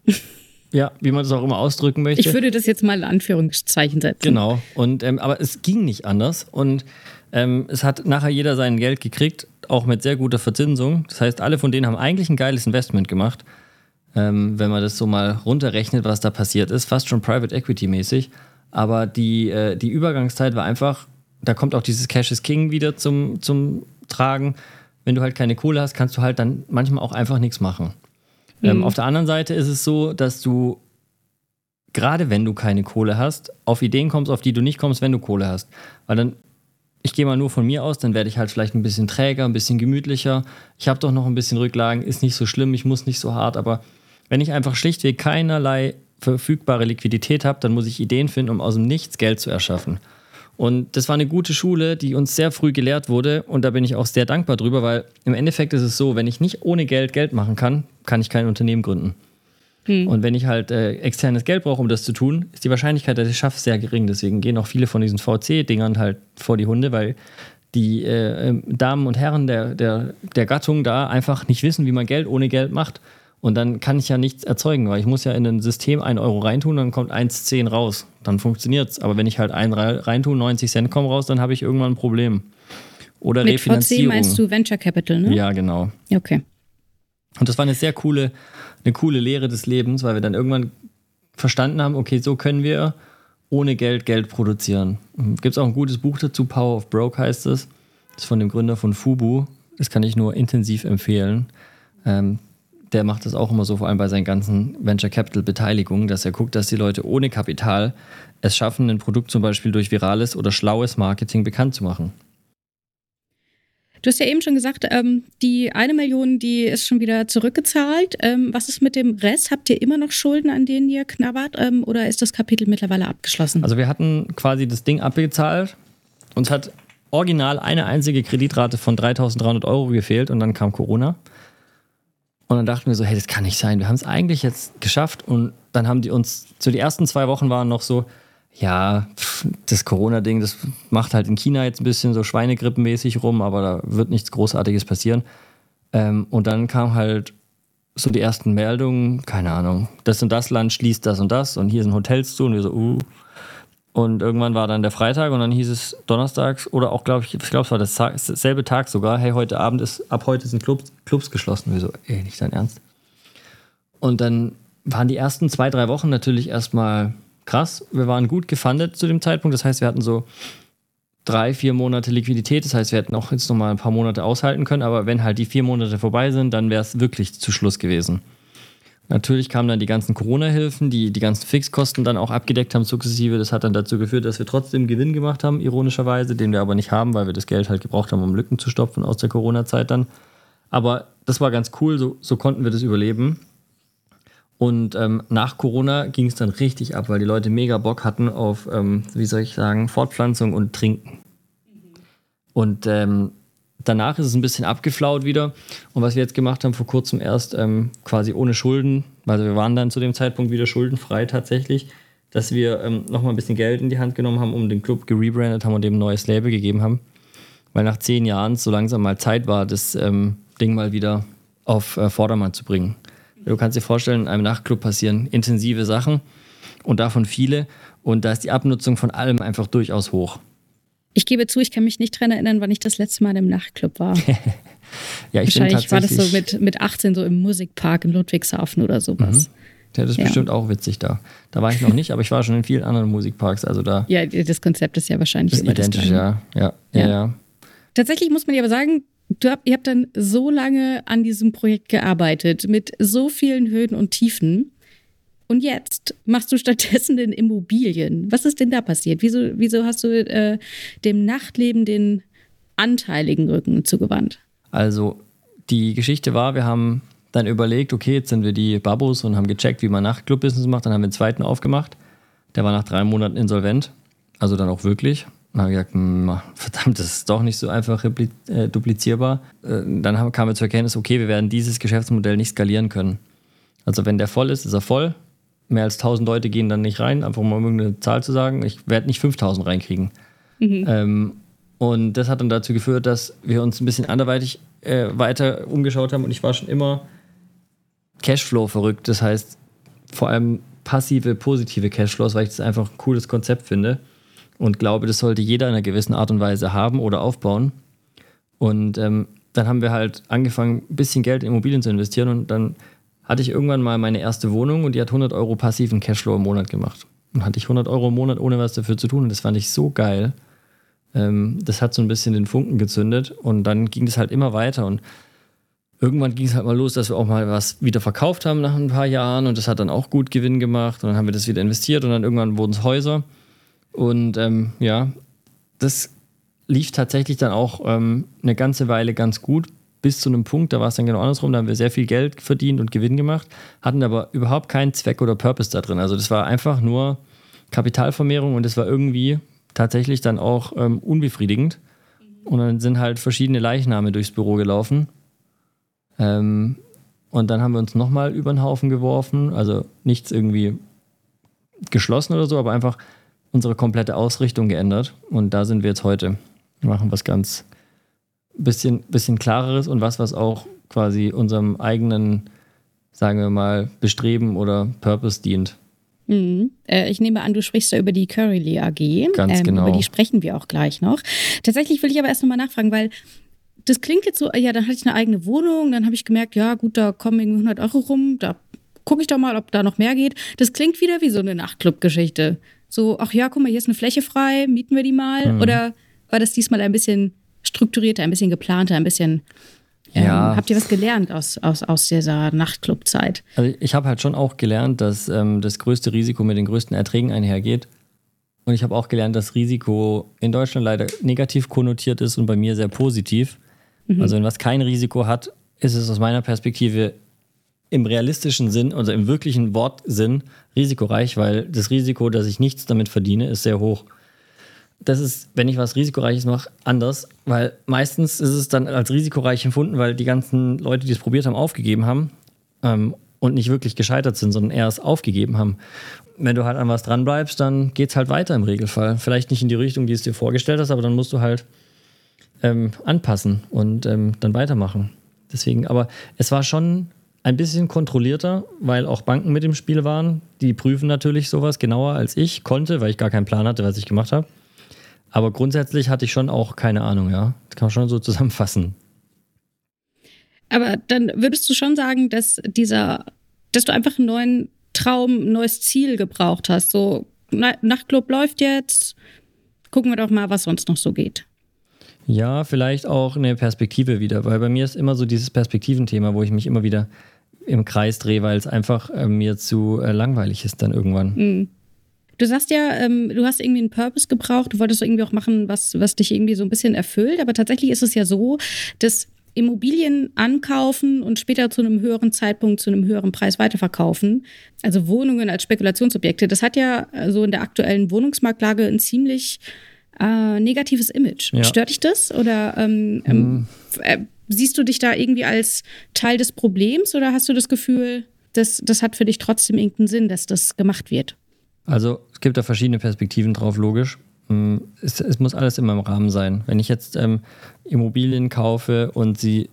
Ja, wie man das auch immer ausdrücken möchte. Ich würde das jetzt mal in Anführungszeichen setzen. Genau, und, ähm, aber es ging nicht anders. Und ähm, es hat nachher jeder sein Geld gekriegt, auch mit sehr guter Verzinsung. Das heißt, alle von denen haben eigentlich ein geiles Investment gemacht. Ähm, wenn man das so mal runterrechnet, was da passiert ist. Fast schon Private Equity mäßig. Aber die, äh, die Übergangszeit war einfach, da kommt auch dieses Cash is King wieder zum, zum Tragen. Wenn du halt keine Kohle hast, kannst du halt dann manchmal auch einfach nichts machen. Ähm, mhm. Auf der anderen Seite ist es so, dass du, gerade wenn du keine Kohle hast, auf Ideen kommst, auf die du nicht kommst, wenn du Kohle hast. Weil dann, ich gehe mal nur von mir aus, dann werde ich halt vielleicht ein bisschen träger, ein bisschen gemütlicher. Ich habe doch noch ein bisschen Rücklagen, ist nicht so schlimm, ich muss nicht so hart. Aber wenn ich einfach schlichtweg keinerlei verfügbare Liquidität habe, dann muss ich Ideen finden, um aus dem Nichts Geld zu erschaffen. Und das war eine gute Schule, die uns sehr früh gelehrt wurde. Und da bin ich auch sehr dankbar drüber, weil im Endeffekt ist es so, wenn ich nicht ohne Geld Geld machen kann, kann ich kein Unternehmen gründen. Hm. Und wenn ich halt äh, externes Geld brauche, um das zu tun, ist die Wahrscheinlichkeit, dass ich es schaffe, sehr gering. Deswegen gehen auch viele von diesen V C-Dingern halt vor die Hunde, weil die äh, Damen und Herren der, der, der Gattung da einfach nicht wissen, wie man Geld ohne Geld macht. Und dann kann ich ja nichts erzeugen, weil ich muss ja in ein System einen Euro reintun, dann kommt eins Komma zehn raus. Dann funktioniert's. Aber wenn ich halt einen reintun, neunzig Cent kommen raus, dann habe ich irgendwann ein Problem. Oder mit Refinanzierung. V C meinst du Venture Capital, ne? Ja, genau. Okay. Und das war eine sehr coole, eine coole Lehre des Lebens, weil wir dann irgendwann verstanden haben, okay, so können wir ohne Geld Geld produzieren. Gibt es auch ein gutes Buch dazu, Power of Broke heißt es. Das ist von dem Gründer von Fubu. Das kann ich nur intensiv empfehlen. Ähm, Der macht das auch immer so, vor allem bei seinen ganzen Venture Capital Beteiligungen, dass er guckt, dass die Leute ohne Kapital es schaffen, ein Produkt zum Beispiel durch virales oder schlaues Marketing bekannt zu machen. Du hast ja eben schon gesagt, ähm, die eine Million, die ist schon wieder zurückgezahlt. Ähm, was ist mit dem Rest? Habt ihr immer noch Schulden, an denen ihr knabbert? Ähm, oder ist das Kapitel mittlerweile abgeschlossen? Also wir hatten quasi das Ding abgezahlt. Uns hat original eine einzige Kreditrate von dreitausenddreihundert Euro gefehlt und dann kam Corona. Und dann dachten wir so, hey, das kann nicht sein. Wir haben es eigentlich jetzt geschafft. Und dann haben die uns, so die ersten zwei Wochen waren noch so, ja, pff, das Corona-Ding, das macht halt in China jetzt ein bisschen so Schweinegrippenmäßig rum, aber da wird nichts Großartiges passieren. Ähm, und dann kam halt so die ersten Meldungen, keine Ahnung, das und das Land schließt das und das und hier sind Hotels zu und wir so, uh. Und irgendwann war dann der Freitag und dann hieß es donnerstags oder auch, glaube ich, ich glaube, es war das Tag, dasselbe Tag sogar, hey, heute Abend ist, ab heute sind Clubs, Clubs geschlossen. Und wir so, ey, nicht dein Ernst. Und dann waren die ersten zwei, drei Wochen natürlich erstmal krass. Wir waren gut gefundet zu dem Zeitpunkt, das heißt, wir hatten so drei, vier Monate Liquidität, das heißt, wir hätten auch jetzt noch mal ein paar Monate aushalten können, aber wenn halt die vier Monate vorbei sind, dann wäre es wirklich zu Schluss gewesen. Natürlich kamen dann die ganzen Corona-Hilfen, die die ganzen Fixkosten dann auch abgedeckt haben sukzessive. Das hat dann dazu geführt, dass wir trotzdem Gewinn gemacht haben, ironischerweise, den wir aber nicht haben, weil wir das Geld halt gebraucht haben, um Lücken zu stopfen aus der Corona-Zeit dann. Aber das war ganz cool, so, so konnten wir das überleben. Und ähm, nach Corona ging es dann richtig ab, weil die Leute mega Bock hatten auf, ähm, wie soll ich sagen, Fortpflanzung und Trinken. Mhm. Und ähm, danach ist es ein bisschen abgeflaut wieder. Und was wir jetzt gemacht haben, vor kurzem erst ähm, quasi ohne Schulden, also wir waren dann zu dem Zeitpunkt wieder schuldenfrei tatsächlich, dass wir ähm, nochmal ein bisschen Geld in die Hand genommen haben, um den Club gerebrandet haben und dem ein neues Label gegeben haben. Weil nach zehn Jahren so langsam mal Zeit war, das ähm, Ding mal wieder auf äh, Vordermann zu bringen. Du kannst dir vorstellen, in einem Nachtclub passieren intensive Sachen und davon viele. Und da ist die Abnutzung von allem einfach durchaus hoch. Ich gebe zu, ich kann mich nicht daran erinnern, wann ich das letzte Mal im Nachtclub war. Ja, ich Wahrscheinlich bin war das so mit, mit achtzehn so im Musikpark in Ludwigshafen oder sowas. Mhm. Ja, das ist ja. bestimmt auch witzig da. Da war ich noch nicht, aber ich war schon in vielen anderen Musikparks. Also da ja, das Konzept ist ja wahrscheinlich ist identisch, ja. Ja, ja. ja, ja. Tatsächlich muss man dir aber sagen, du hab, ihr habt dann so lange an diesem Projekt gearbeitet, mit so vielen Höhen und Tiefen. Und jetzt machst du stattdessen den Immobilien. Was ist denn da passiert? Wieso, wieso hast du äh, dem Nachtleben den anteiligen Rücken zugewandt? Also die Geschichte war, wir haben dann überlegt, okay, jetzt sind wir die Babos und haben gecheckt, wie man Nachtclub-Business macht. Dann haben wir den zweiten aufgemacht. Der war nach drei Monaten insolvent. Also dann auch wirklich. Dann haben wir gesagt, verdammt, das ist doch nicht so einfach repli- äh, duplizierbar. Äh, dann haben, kamen wir zur Erkenntnis, okay, wir werden dieses Geschäftsmodell nicht skalieren können. Also wenn der voll ist, ist er voll. Mehr als tausend Leute gehen dann nicht rein, einfach mal irgendeine Zahl zu sagen. Ich werde nicht fünftausend reinkriegen. Mhm. Ähm, und das hat dann dazu geführt, dass wir uns ein bisschen anderweitig äh, weiter umgeschaut haben. Und ich war schon immer Cashflow verrückt. Das heißt, vor allem passive, positive Cashflows, weil ich das einfach ein cooles Konzept finde. Und glaube, das sollte jeder in einer gewissen Art und Weise haben oder aufbauen. Und ähm, dann haben wir halt angefangen, ein bisschen Geld in Immobilien zu investieren. Und dann hatte ich irgendwann mal meine erste Wohnung und die hat hundert Euro passiven Cashflow im Monat gemacht. Und hatte ich hundert Euro im Monat, ohne was dafür zu tun. Und das fand ich so geil. Ähm, das hat so ein bisschen den Funken gezündet. Und dann ging es halt immer weiter. Und irgendwann ging es halt mal los, dass wir auch mal was wieder verkauft haben nach ein paar Jahren. Und das hat dann auch gut Gewinn gemacht. Und dann haben wir das wieder investiert. Und dann irgendwann wurden es Häuser. Und ähm, ja, das lief tatsächlich dann auch ähm, eine ganze Weile ganz gut. Bis zu einem Punkt, da war es dann genau andersrum, da haben wir sehr viel Geld verdient und Gewinn gemacht, hatten aber überhaupt keinen Zweck oder Purpose da drin. Also das war einfach nur Kapitalvermehrung und das war irgendwie tatsächlich dann auch ähm, unbefriedigend. Und dann sind halt verschiedene Leichname durchs Büro gelaufen. Ähm, und dann haben wir uns nochmal über den Haufen geworfen, also nichts irgendwie geschlossen oder so, aber einfach unsere komplette Ausrichtung geändert. Und da sind wir jetzt heute. Wir machen was ganz Bisschen, bisschen klareres und was, was auch quasi unserem eigenen, sagen wir mal, Bestreben oder Purpose dient. Mhm. Äh, ich nehme an, du sprichst da über die Currily A G. Ganz ähm, genau. Über die sprechen wir auch gleich noch. Tatsächlich will ich aber erst nochmal nachfragen, weil das klingt jetzt so, ja, dann hatte ich eine eigene Wohnung, dann habe ich gemerkt, ja gut, da kommen irgendwie hundert Euro rum, da gucke ich doch mal, ob da noch mehr geht. Das klingt wieder wie so eine Nachtclub-Geschichte. So, ach ja, guck mal, hier ist eine Fläche frei, mieten wir die mal? Mhm. Oder war das diesmal ein bisschen strukturierter, ein bisschen geplanter, ein bisschen. Ähm, ja. Habt ihr was gelernt aus, aus, aus dieser Nachtclub-Zeit? Also ich habe halt schon auch gelernt, dass ähm, das größte Risiko mit den größten Erträgen einhergeht. Und ich habe auch gelernt, dass Risiko in Deutschland leider negativ konnotiert ist und bei mir sehr positiv. Mhm. Also wenn was kein Risiko hat, ist es aus meiner Perspektive im realistischen Sinn, also im wirklichen Wortsinn, risikoreich, weil das Risiko, dass ich nichts damit verdiene, ist sehr hoch. Das ist, wenn ich was Risikoreiches mache, anders, weil meistens ist es dann als risikoreich empfunden, weil die ganzen Leute, die es probiert haben, aufgegeben haben ähm, und nicht wirklich gescheitert sind, sondern eher es aufgegeben haben. Wenn du halt an was dran bleibst, dann geht es halt weiter im Regelfall. Vielleicht nicht in die Richtung, die es dir vorgestellt hast, aber dann musst du halt ähm, anpassen und ähm, dann weitermachen. Deswegen, aber es war schon ein bisschen kontrollierter, weil auch Banken mit im Spiel waren. Die prüfen natürlich sowas genauer als ich konnte, weil ich gar keinen Plan hatte, was ich gemacht habe. Aber grundsätzlich hatte ich schon auch keine Ahnung, ja. Das kann man schon so zusammenfassen. Aber dann würdest du schon sagen, dass dieser, dass du einfach einen neuen Traum, ein neues Ziel gebraucht hast. So, Nachtclub läuft jetzt, gucken wir doch mal, was sonst noch so geht. Ja, vielleicht auch eine Perspektive wieder, weil bei mir ist immer so dieses Perspektiventhema, wo ich mich immer wieder im Kreis drehe, weil es einfach äh, mir zu äh, langweilig ist dann irgendwann. Mhm. Du sagst ja, ähm, du hast irgendwie einen Purpose gebraucht, du wolltest irgendwie auch machen, was, was dich irgendwie so ein bisschen erfüllt, aber tatsächlich ist es ja so, dass Immobilien ankaufen und später zu einem höheren Zeitpunkt, zu einem höheren Preis weiterverkaufen, also Wohnungen als Spekulationsobjekte, das hat ja so in der aktuellen Wohnungsmarktlage ein ziemlich äh, negatives Image. Ja. Stört dich das? Oder ähm, ähm, äh, siehst du dich da irgendwie als Teil des Problems oder hast du das Gefühl, dass, das hat für dich trotzdem irgendeinen Sinn, dass das gemacht wird? Also es gibt da verschiedene Perspektiven drauf, logisch. Es, es muss alles immer im Rahmen sein. Wenn ich jetzt ähm, Immobilien kaufe und sie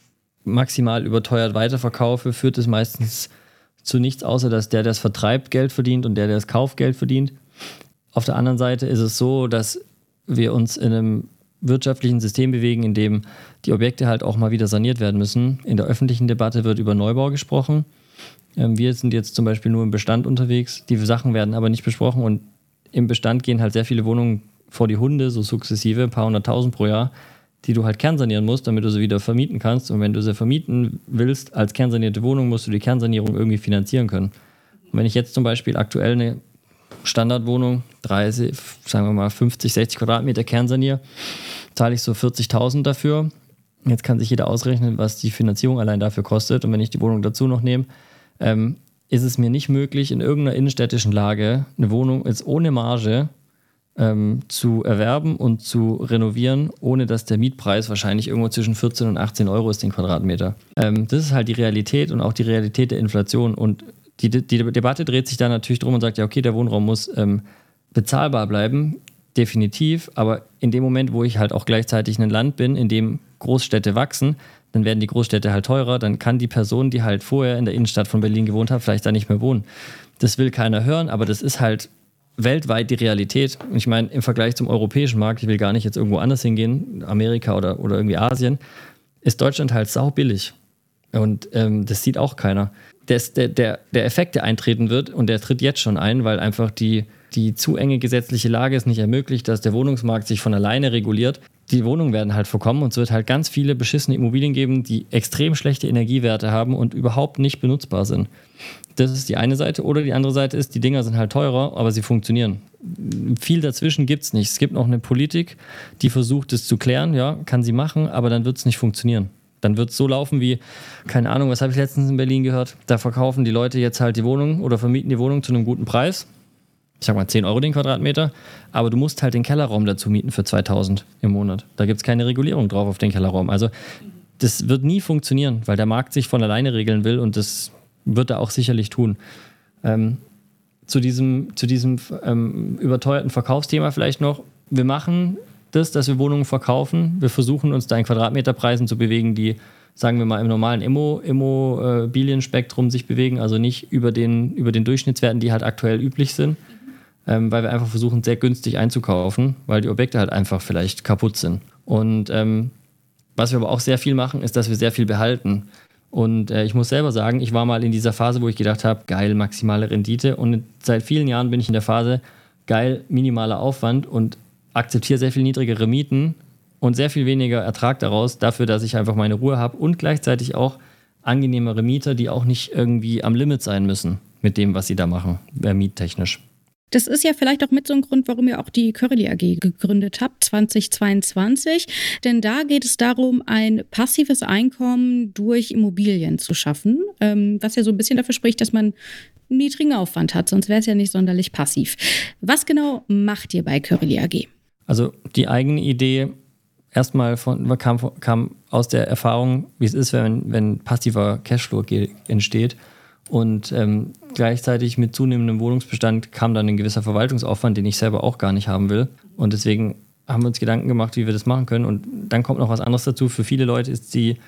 maximal überteuert weiterverkaufe, führt es meistens zu nichts, außer dass der, der es vertreibt, Geld verdient und der, der es kauft, Geld verdient. Auf der anderen Seite ist es so, dass wir uns in einem wirtschaftlichen System bewegen, in dem die Objekte halt auch mal wieder saniert werden müssen. In der öffentlichen Debatte wird über Neubau gesprochen. Ähm, wir sind jetzt zum Beispiel nur im Bestand unterwegs. Die Sachen werden aber nicht besprochen und im Bestand gehen halt sehr viele Wohnungen vor die Hunde, so sukzessive, ein paar hunderttausend pro Jahr, die du halt kernsanieren musst, damit du sie wieder vermieten kannst. Und wenn du sie vermieten willst als kernsanierte Wohnung, musst du die Kernsanierung irgendwie finanzieren können. Und wenn ich jetzt zum Beispiel aktuell eine Standardwohnung, dreißig, sagen wir mal fünfzig, sechzig Quadratmeter kernsaniere, zahle ich so vierzigtausend dafür. Jetzt kann sich jeder ausrechnen, was die Finanzierung allein dafür kostet. Und wenn ich die Wohnung dazu noch nehme, ähm, ist es mir nicht möglich, in irgendeiner innenstädtischen Lage eine Wohnung jetzt ohne Marge ähm, zu erwerben und zu renovieren, ohne dass der Mietpreis wahrscheinlich irgendwo zwischen vierzehn und achtzehn Euro ist den Quadratmeter. Ähm, das ist halt die Realität und auch die Realität der Inflation. Und die, die Debatte dreht sich dann natürlich drum und sagt, ja okay, der Wohnraum muss ähm, bezahlbar bleiben, definitiv, aber in dem Moment, wo ich halt auch gleichzeitig ein Land bin, in dem Großstädte wachsen, dann werden die Großstädte halt teurer, dann kann die Person, die halt vorher in der Innenstadt von Berlin gewohnt hat, vielleicht da nicht mehr wohnen. Das will keiner hören, aber das ist halt weltweit die Realität. Ich meine, im Vergleich zum europäischen Markt, ich will gar nicht jetzt irgendwo anders hingehen, Amerika oder, oder irgendwie Asien, ist Deutschland halt saubillig. Und ähm, das sieht auch keiner. Das, der, der, der Effekt, der eintreten wird, und der tritt jetzt schon ein, weil einfach die, die zu enge gesetzliche Lage es nicht ermöglicht, dass der Wohnungsmarkt sich von alleine reguliert. Die Wohnungen werden halt verkommen und es wird halt ganz viele beschissene Immobilien geben, die extrem schlechte Energiewerte haben und überhaupt nicht benutzbar sind. Das ist die eine Seite. Oder die andere Seite ist, die Dinger sind halt teurer, aber sie funktionieren. Viel dazwischen gibt es nicht. Es gibt noch eine Politik, die versucht, es zu klären. Ja, kann sie machen, aber dann wird es nicht funktionieren. Dann wird es so laufen wie, keine Ahnung, was habe ich letztens in Berlin gehört? Da verkaufen die Leute jetzt halt die Wohnung oder vermieten die Wohnung zu einem guten Preis. Ich sag mal zehn Euro den Quadratmeter, aber du musst halt den Kellerraum dazu mieten für zweitausend im Monat. Da gibt es keine Regulierung drauf auf den Kellerraum. Also das wird nie funktionieren, weil der Markt sich von alleine regeln will und das wird er auch sicherlich tun. Ähm, zu diesem, zu diesem ähm, überteuerten Verkaufsthema vielleicht noch, wir machen das, dass wir Wohnungen verkaufen. Wir versuchen uns da in Quadratmeterpreisen zu bewegen, die, sagen wir mal, im normalen Immo, Immobilienspektrum sich bewegen, also nicht über den, über den Durchschnittswerten, die halt aktuell üblich sind. Ähm, weil wir einfach versuchen, sehr günstig einzukaufen, weil die Objekte halt einfach vielleicht kaputt sind. Und ähm, was wir aber auch sehr viel machen, ist, dass wir sehr viel behalten. Und äh, ich muss selber sagen, ich war mal in dieser Phase, wo ich gedacht habe, geil, maximale Rendite. Und seit vielen Jahren bin ich in der Phase, geil, minimaler Aufwand und akzeptiere sehr viel niedrigere Mieten und sehr viel weniger Ertrag daraus, dafür, dass ich einfach meine Ruhe habe und gleichzeitig auch angenehmere Mieter, die auch nicht irgendwie am Limit sein müssen mit dem, was sie da machen, äh, miettechnisch. Das ist ja vielleicht auch mit so ein Grund, warum ihr auch die Curly A G gegründet habt, zweitausendzweiundzwanzig. Denn da geht es darum, ein passives Einkommen durch Immobilien zu schaffen, ähm, was ja so ein bisschen dafür spricht, dass man einen niedrigen Aufwand hat, sonst wäre es ja nicht sonderlich passiv. Was genau macht ihr bei Curly A G? Also die eigene Idee erstmal von, kam, kam aus der Erfahrung, wie es ist, wenn, wenn passiver Cashflow entsteht. Und ähm, gleichzeitig mit zunehmendem Wohnungsbestand kam dann ein gewisser Verwaltungsaufwand, den ich selber auch gar nicht haben will. Und deswegen haben wir uns Gedanken gemacht, wie wir das machen können. Und dann kommt noch was anderes dazu. Für viele Leute ist die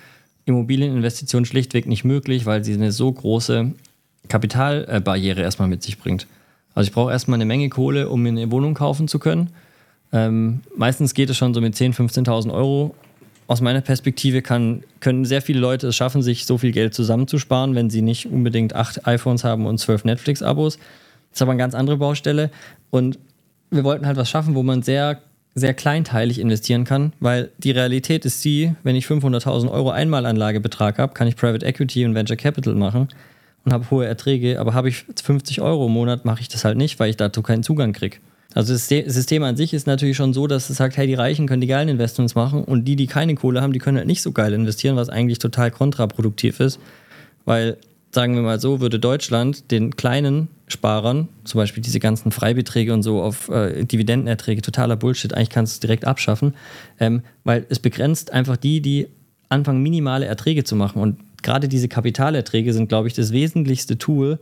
Immobilieninvestition schlichtweg nicht möglich, weil sie eine so große Kapitalbarriere erstmal mit sich bringt. Also ich brauche erstmal eine Menge Kohle, um mir eine Wohnung kaufen zu können. Ähm, meistens geht es schon so mit zehntausend, fünfzehntausend Euro. Aus meiner Perspektive kann, können sehr viele Leute es schaffen, sich so viel Geld zusammenzusparen, wenn sie nicht unbedingt acht iPhones haben und zwölf Netflix-Abos. Das ist aber eine ganz andere Baustelle. Und wir wollten halt was schaffen, wo man sehr, sehr kleinteilig investieren kann, weil die Realität ist die, wenn ich fünfhunderttausend Euro Einmalanlagebetrag habe, kann ich Private Equity und Venture Capital machen und habe hohe Erträge, aber habe ich fünfzig Euro im Monat, mache ich das halt nicht, weil ich dazu keinen Zugang kriege. Also das System an sich ist natürlich schon so, dass es sagt, hey, die Reichen können die geilen Investments machen und die, die keine Kohle haben, die können halt nicht so geil investieren, was eigentlich total kontraproduktiv ist, weil, sagen wir mal so, würde Deutschland den kleinen Sparern, zum Beispiel diese ganzen Freibeträge und so auf äh, Dividendenerträge, totaler Bullshit, eigentlich kannst du es direkt abschaffen, ähm, weil es begrenzt einfach die, die anfangen, minimale Erträge zu machen und gerade diese Kapitalerträge sind, glaube ich, das wesentlichste Tool,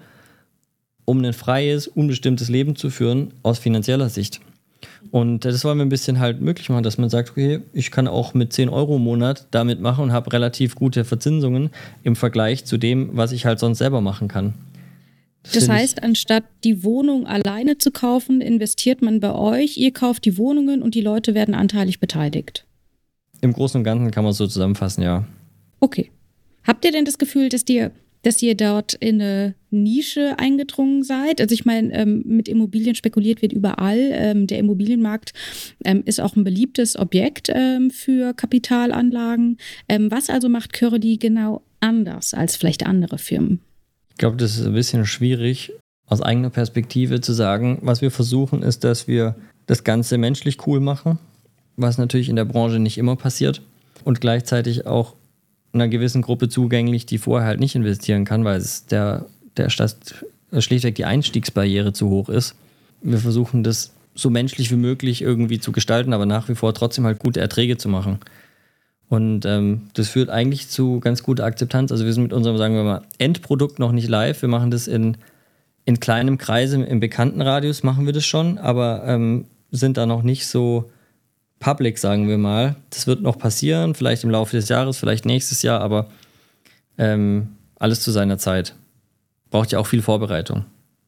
um ein freies, unbestimmtes Leben zu führen aus finanzieller Sicht. Und das wollen wir ein bisschen halt möglich machen, dass man sagt, okay, ich kann auch mit zehn Euro im Monat damit machen und habe relativ gute Verzinsungen im Vergleich zu dem, was ich halt sonst selber machen kann. Das, das heißt, anstatt die Wohnung alleine zu kaufen, investiert man bei euch, ihr kauft die Wohnungen und die Leute werden anteilig beteiligt. Im Großen und Ganzen kann man es so zusammenfassen, ja. Okay. Habt ihr denn das Gefühl, dass ihr, dass ihr dort in eine Nische eingedrungen seid? Also ich meine, ähm, mit Immobilien spekuliert wird überall. Ähm, der Immobilienmarkt ähm, ist auch ein beliebtes Objekt ähm, für Kapitalanlagen. Ähm, was also macht Curly genau anders als vielleicht andere Firmen? Ich glaube, das ist ein bisschen schwierig, aus eigener Perspektive zu sagen. Was wir versuchen, ist, dass wir das Ganze menschlich cool machen, was natürlich in der Branche nicht immer passiert und gleichzeitig auch einer gewissen Gruppe zugänglich, die vorher halt nicht investieren kann, weil es der, der schlichtweg die Einstiegsbarriere zu hoch ist. Wir versuchen das so menschlich wie möglich irgendwie zu gestalten, aber nach wie vor trotzdem halt gute Erträge zu machen. Und ähm, das führt eigentlich zu ganz guter Akzeptanz. Also wir sind mit unserem, sagen wir mal, Endprodukt noch nicht live. Wir machen das in, in kleinem Kreise, im bekannten Radius machen wir das schon, aber ähm, sind da noch nicht so public, sagen wir mal. Das wird noch passieren, vielleicht im Laufe des Jahres, vielleicht nächstes Jahr, aber ähm, alles zu seiner Zeit. Braucht ja auch viel Vorbereitung.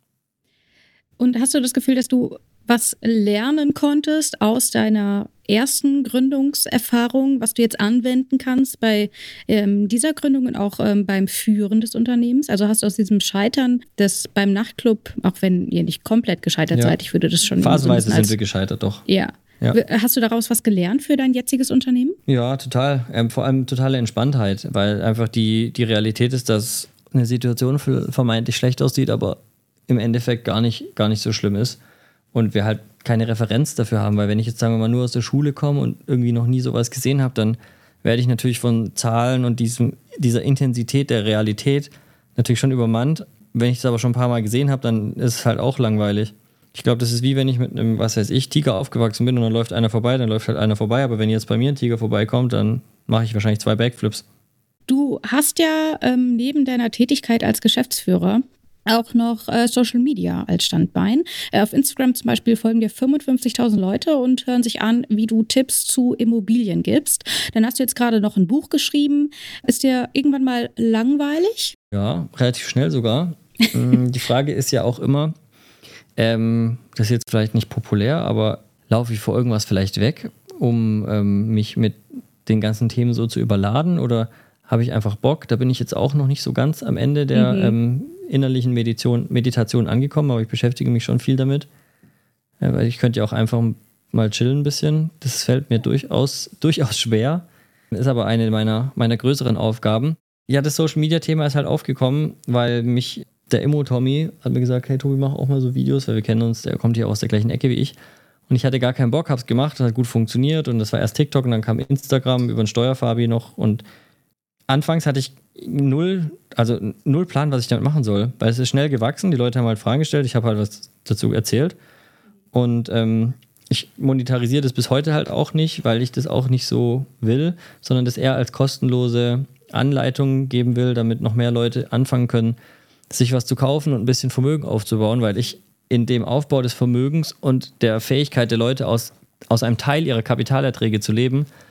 Und hast du das Gefühl, dass du was lernen konntest aus deiner ersten Gründungserfahrung, was du jetzt anwenden kannst bei ähm, dieser Gründung und auch ähm, beim Führen des Unternehmens? Also hast du aus diesem Scheitern des beim Nachtclub, auch wenn ihr nicht komplett gescheitert ja. seid, ich würde das schon phasenweise so als, sind wir gescheitert, doch. Ja. Ja. Hast du daraus was gelernt für dein jetziges Unternehmen? Ja, total. Ähm, vor allem totale Entspanntheit, weil einfach die, die Realität ist, dass eine Situation vermeintlich schlecht aussieht, aber im Endeffekt gar nicht, gar nicht so schlimm ist. Und wir halt keine Referenz dafür haben, weil wenn ich jetzt, sagen wir mal, nur aus der Schule komme und irgendwie noch nie sowas gesehen habe, dann werde ich natürlich von Zahlen und diesem, dieser Intensität der Realität natürlich schon übermannt. Wenn ich es aber schon ein paar Mal gesehen habe, dann ist es halt auch langweilig. Ich glaube, das ist wie wenn ich mit einem, was weiß ich, Tiger aufgewachsen bin und dann läuft einer vorbei, dann läuft halt einer vorbei. Aber wenn jetzt bei mir ein Tiger vorbeikommt, dann mache ich wahrscheinlich zwei Backflips. Du hast ja ähm, neben deiner Tätigkeit als Geschäftsführer auch noch äh, Social Media als Standbein. Äh, auf Instagram zum Beispiel folgen dir fünfundfünfzigtausend Leute und hören sich an, wie du Tipps zu Immobilien gibst. Dann hast du jetzt gerade noch ein Buch geschrieben. Ist dir irgendwann mal langweilig? Ja, relativ schnell sogar. Die Frage ist ja auch immer, ähm, das ist jetzt vielleicht nicht populär, aber laufe ich vor irgendwas vielleicht weg, um ähm, mich mit den ganzen Themen so zu überladen, oder habe ich einfach Bock? Da bin ich jetzt auch noch nicht so ganz am Ende der mhm. ähm, innerlichen Meditation, Meditation angekommen, aber ich beschäftige mich schon viel damit. Ja, weil ich könnte ja auch einfach mal chillen ein bisschen. Das fällt mir durchaus, durchaus schwer. Ist aber eine meiner, meiner größeren Aufgaben. Ja, das Social-Media-Thema ist halt aufgekommen, weil mich der Immo-Tommy hat mir gesagt, hey Tobi, mach auch mal so Videos, weil wir kennen uns, der kommt hier aus der gleichen Ecke wie ich. Und ich hatte gar keinen Bock, hab's gemacht, das hat gut funktioniert und das war erst TikTok und dann kam Instagram über den Steuerfabi noch und anfangs hatte ich null, also null Plan, was ich damit machen soll, weil es ist schnell gewachsen, die Leute haben halt Fragen gestellt, ich habe halt was dazu erzählt und ähm, ich monetarisiere das bis heute halt auch nicht, weil ich das auch nicht so will, sondern das eher als kostenlose Anleitung geben will, damit noch mehr Leute anfangen können, sich was zu kaufen und ein bisschen Vermögen aufzubauen, weil ich in dem Aufbau des Vermögens und der Fähigkeit der Leute aus, aus einem Teil ihrer Kapitalerträge zu leben,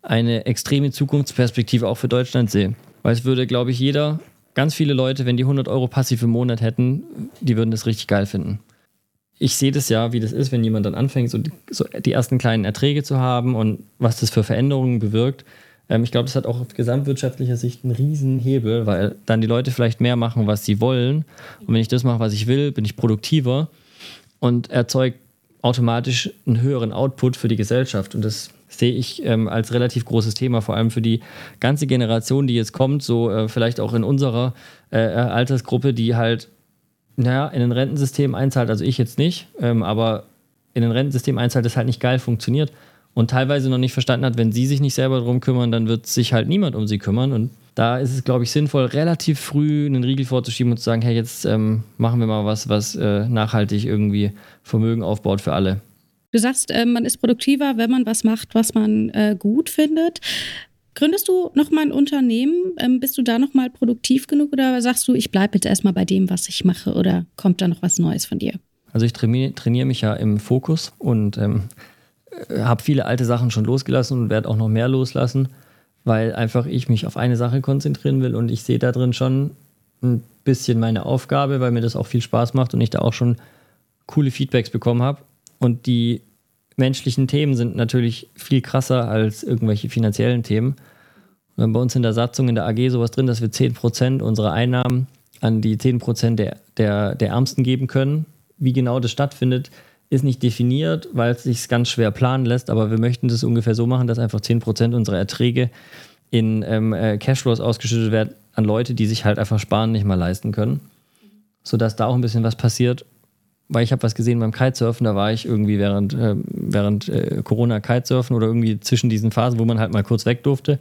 eine extreme Zukunftsperspektive auch für Deutschland sehe. Weil es würde, glaube ich, jeder, ganz viele Leute, wenn die hundert Euro passiv im Monat hätten, die würden das richtig geil finden. Ich sehe das ja, wie das ist, wenn jemand dann anfängt, so die, so die ersten kleinen Erträge zu haben und was das für Veränderungen bewirkt. Ähm, ich glaube, das hat auch auf gesamtwirtschaftlicher Sicht einen riesen Hebel, weil dann die Leute vielleicht mehr machen, was sie wollen. Und wenn ich das mache, was ich will, bin ich produktiver und erzeuge automatisch einen höheren Output für die Gesellschaft. Und das sehe ich ähm, als relativ großes Thema, vor allem für die ganze Generation, die jetzt kommt, so äh, vielleicht auch in unserer äh, Altersgruppe, die halt naja, in ein Rentensystem einzahlt, also ich jetzt nicht, ähm, aber in ein Rentensystem einzahlt, das halt nicht geil funktioniert und teilweise noch nicht verstanden hat, wenn sie sich nicht selber darum kümmern, dann wird sich halt niemand um sie kümmern. Und da ist es, glaube ich, sinnvoll, relativ früh einen Riegel vorzuschieben und zu sagen, hey, jetzt ähm, machen wir mal was, was äh, nachhaltig irgendwie Vermögen aufbaut für alle. Du sagst, äh, man ist produktiver, wenn man was macht, was man äh, gut findet. Gründest du nochmal ein Unternehmen? Ähm, bist du da nochmal produktiv genug oder sagst du, ich bleibe jetzt erstmal bei dem, was ich mache, oder kommt da noch was Neues von dir? Also ich trainiere, trainiere mich ja im Fokus und ähm, habe viele alte Sachen schon losgelassen und werde auch noch mehr loslassen, weil einfach ich mich auf eine Sache konzentrieren will und ich sehe da drin schon ein bisschen meine Aufgabe, weil mir das auch viel Spaß macht und ich da auch schon coole Feedbacks bekommen habe. Und die menschlichen Themen sind natürlich viel krasser als irgendwelche finanziellen Themen. Wir haben bei uns in der Satzung, in der A G sowas drin, dass wir zehn Prozent unserer Einnahmen an die zehn Prozent der, der, der Ärmsten geben können. Wie genau das stattfindet, ist nicht definiert, weil es sich ganz schwer planen lässt, aber wir möchten das ungefähr so machen, dass einfach zehn Prozent unserer Erträge in ähm, Cashflows ausgeschüttet werden an Leute, die sich halt einfach sparen nicht mal leisten können, sodass da auch ein bisschen was passiert. Weil ich habe was gesehen beim Kitesurfen, da war ich irgendwie während, äh, während äh, Corona Kitesurfen oder irgendwie zwischen diesen Phasen, wo man halt mal kurz weg durfte.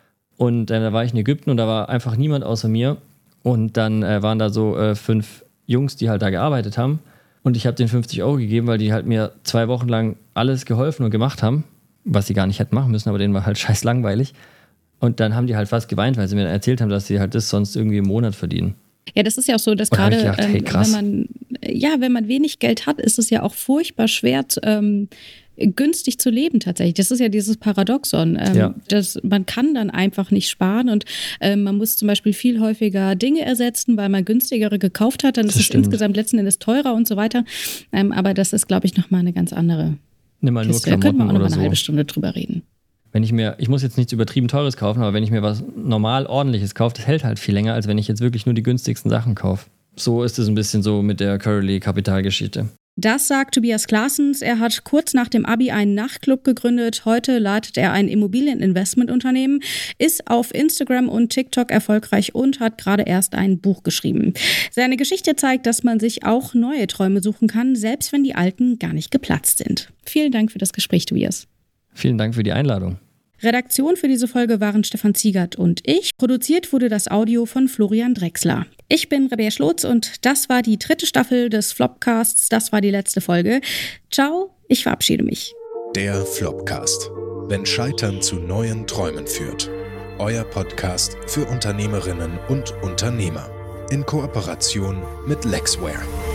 Und äh, da war ich in Ägypten und da war einfach niemand außer mir. Und dann äh, waren da so äh, fünf Jungs, die halt da gearbeitet haben. Und ich habe denen fünfzig Euro gegeben, weil die halt mir zwei Wochen lang alles geholfen und gemacht haben, was sie gar nicht hätten machen müssen, aber denen war halt scheiß langweilig. Und dann haben die halt fast geweint, weil sie mir erzählt haben, dass sie halt das sonst irgendwie im Monat verdienen. Ja, das ist ja auch so, dass gerade, gedacht, hey, ähm, wenn man ja, wenn man wenig Geld hat, ist es ja auch furchtbar schwer, ähm, günstig zu leben tatsächlich. Das ist ja dieses Paradoxon. Ähm, ja. dass man kann dann einfach nicht sparen und ähm, man muss zum Beispiel viel häufiger Dinge ersetzen, weil man günstigere gekauft hat. Dann das ist stimmt. es insgesamt letzten Endes teurer und so weiter. Ähm, aber das ist, glaube ich, nochmal eine ganz andere Nimm mal nur Kiste. Da könnten wir auch noch mal eine so. halbe Stunde drüber reden. Wenn ich mir, ich muss jetzt nichts übertrieben Teures kaufen, aber wenn ich mir was normal Ordentliches kaufe, das hält halt viel länger, als wenn ich jetzt wirklich nur die günstigsten Sachen kaufe. So ist es ein bisschen so mit der Curly-Kapitalgeschichte. Das sagt Tobias Claessens. Er hat kurz nach dem Abi einen Nachtclub gegründet. Heute leitet er ein Immobilieninvestmentunternehmen, ist auf Instagram und TikTok erfolgreich und hat gerade erst ein Buch geschrieben. Seine Geschichte zeigt, dass man sich auch neue Träume suchen kann, selbst wenn die alten gar nicht geplatzt sind. Vielen Dank für das Gespräch, Tobias. Vielen Dank für die Einladung. Redaktion für diese Folge waren Stefan Ziegert und ich. Produziert wurde das Audio von Florian Drexler. Ich bin Rabea Schlotz und das war die dritte Staffel des Flopcasts. Das war die letzte Folge. Ciao, ich verabschiede mich. Der Flopcast. Wenn Scheitern zu neuen Träumen führt. Euer Podcast für Unternehmerinnen und Unternehmer. In Kooperation mit Lexware.